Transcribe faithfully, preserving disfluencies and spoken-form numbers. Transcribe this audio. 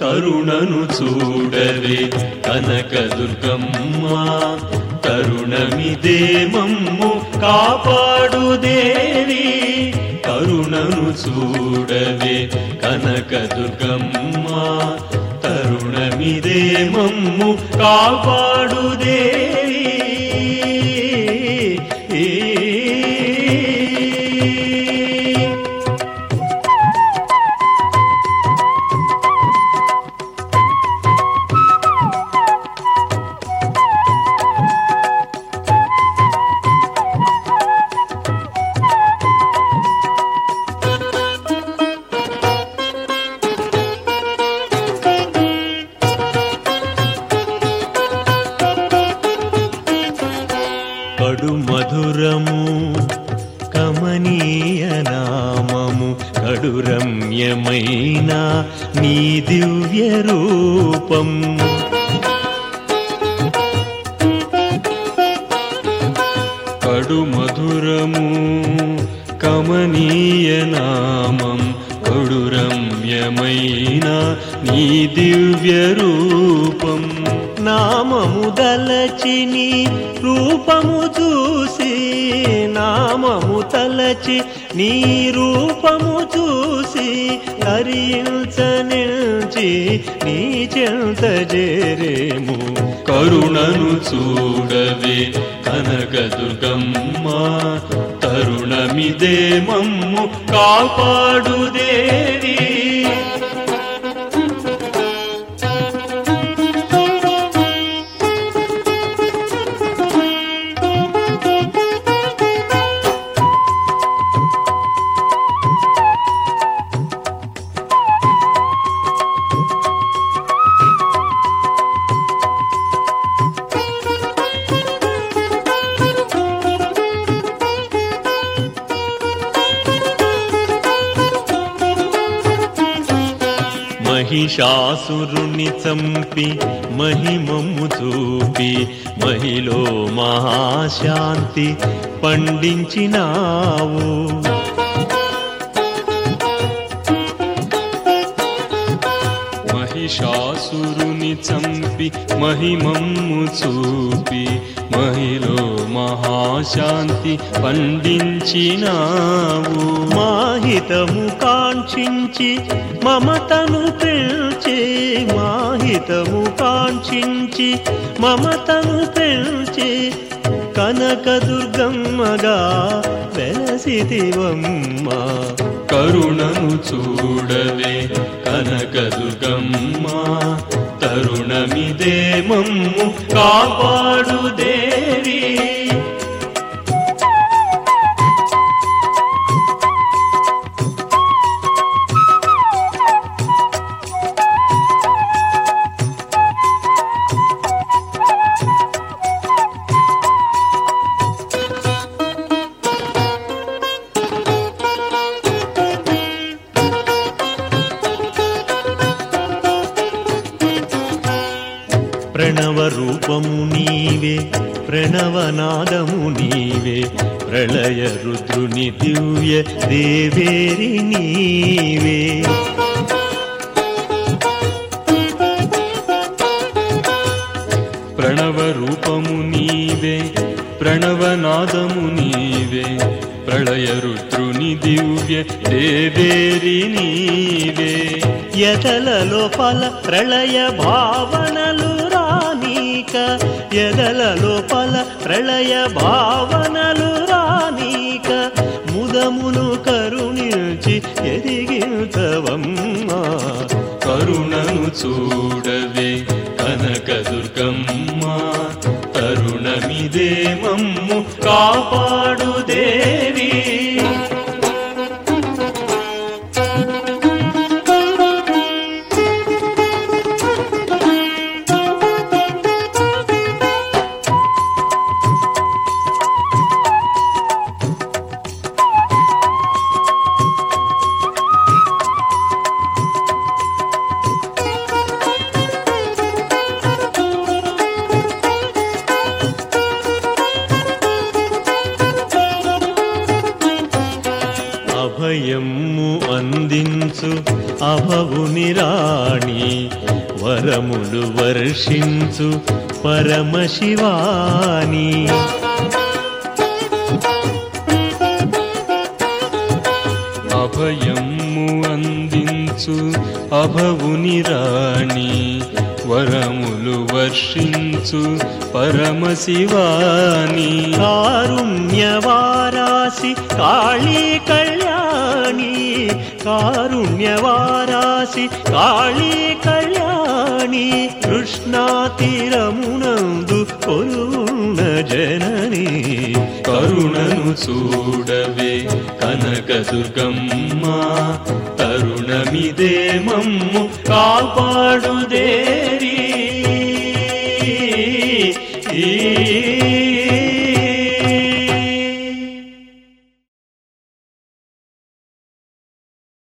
కరుణను చూడవే కనకదుర్గమ్మ తరుణమిదే మమ్ము కాపాడు దేవి కరుణను చూడవే కనకదుర్గమ్మ తరుణమిదే మమ్ము కాపాడు దేవి కడు మధురము కమనీయ నామము కడు రమ్యమైన నీ దివ్య రూపం కడు మధురము కమనీయ నామం కడు రమ్యమైన నీ దివ్య రూపం నామము దలచి నీ రూపము చూసి నామము తలచి నీ రూపము చూసి హరించనిల్చి నీ చెంత చేరేము కరుణను చూడవే కనకదుర్గమ్మ తరుణమిదే మమ్ము కాపాడు దేవి మహిషాసురుని చంపి మహిమము చూపి మహిలో మహాశాంతి పండించినావు మహిషాసురుని చంపి మహిమము చూపి మహిలో మహాశాంతి పండించినావు మాహితము కాంక్షించి మమతను పెంచి మాహితము కాంక్షించి మమతను పెంచి కనకదుర్గమ్మగా వెలసితివమ్మ కరుణను చూడవే కనకదుర్గమ్మ తరుణమిదే మమ్ము కాపాడు దేవి ప్రణవ రూపము నీవే ప్రణవనాదము నీవే ప్రళయ రుద్రుని దివ్య దేవేరి నీవే ప్రణవ రూపము నీవే ప్రణవనాదము నీవే ప్రళయ రుద్రుని దివ్య దేవేరి నీవే ఎదల లోపల ప్రళయ భావనలు రానీక ఎదల లోపల ప్రళయ భావనలు రానీక ముదమును కరుణించి ఎదిగించవమ్మ కరుణను చూడవే కనకదుర్గమ్మ తరుణమిదే మమ్ము కాపాడు దేవి వర్షించు అభవుని రాణి వరములు వర్షించు పరమశివాని అభయము అందించు అభవుని రాణి వరములు వర్షించు పరమశివాని కారుణ్యవారాసి కాళీ కళ్యాణి కారుణ్యవారాసి కాళీ కళ్యాణి కృష్ణా తీరమునందు కొలువున్న జనని కరుణను చూడవే కనకదుర్గమ్మ తరుణమిదే మమ్ము కాపాడుదేరి ఈ